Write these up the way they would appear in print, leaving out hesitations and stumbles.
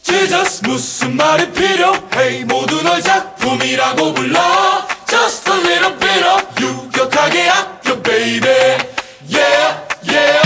Jesus 무슨 말이 필요해 모두 널 작품이라고 불러 Just a little bit of 유격하게 아껴 baby Yeah yeah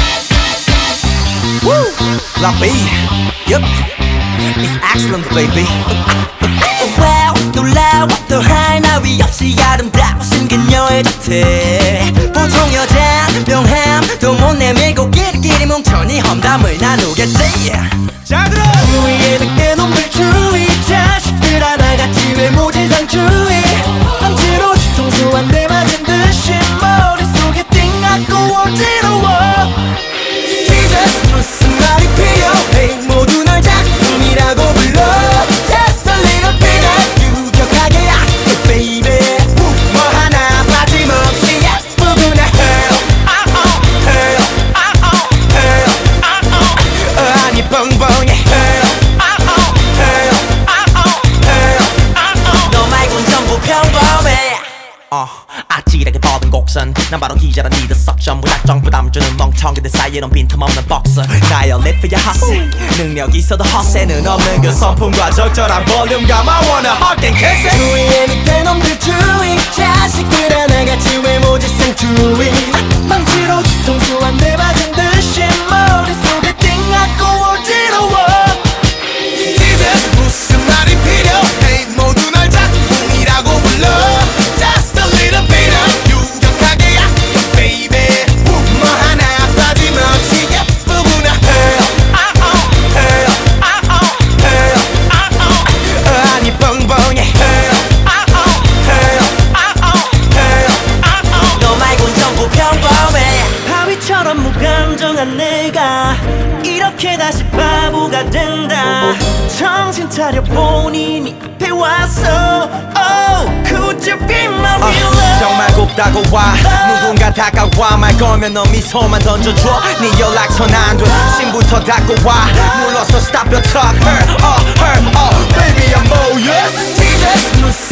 Woo! La B, yup, it's excellent baby. Wow, 놀라워 또 할 나위 없이 아름다워 생긴 여의 자태. 보통 여잔 명함 또 못 내밀고 끼리끼리 뭉쳐니 험담을 나누겠지. 자 들어! 주위에 늑대 놈들 주의 자식들 하나같이 외모지상 주의 억지로 뒤통수 한 대 맞은 듯이 머릿속에 띵하고 어지러워. 무슨 말이 필요해 모두 널 작품이라고 불러 Just a little bit of 유격하게 아껴 baby 뭐 하나 빠짐없이 예쁘구나 아니 뻥뻥해 너 말곤 전부 평범해 아찔하게 뻗은 곡선 난 바로 기자란 니들 석션 무작정 부담 주는 멍청이들 사이에는 빈틈없는 복선 나의 리프야 헛세 능력 있어도 헛세는 없는 그 성품과 적절한 볼륨감 I wanna hug and kiss it 주위에 밑에 놈들 주의 자식들 하나같이 외모지상 주의 망치로 뒤통수 한 대 맞은 듯이 머릿속에 띵하고 어지러워 Jesus 무슨 말이 필요해 모두 널 작품이라고 불러 Just a little bit of 유격하게 아껴 baby 뭐 하나 빠짐없이 예쁘구나 아니 뻥뻥해 너 말곤 전부 평범해 바위처럼 무감정한 내가 이렇게 다시 바보가 된다 정신 차려 본인이 앞에 왔어 Oh, could you be my real love 정말 곱다고 와 누군가 다가와 말 걸면 너 미소만 던져줘 네 연락처는 안돼 신부터 닫고 와 눌러서 stop your talk her, baby I'm all yes Jesus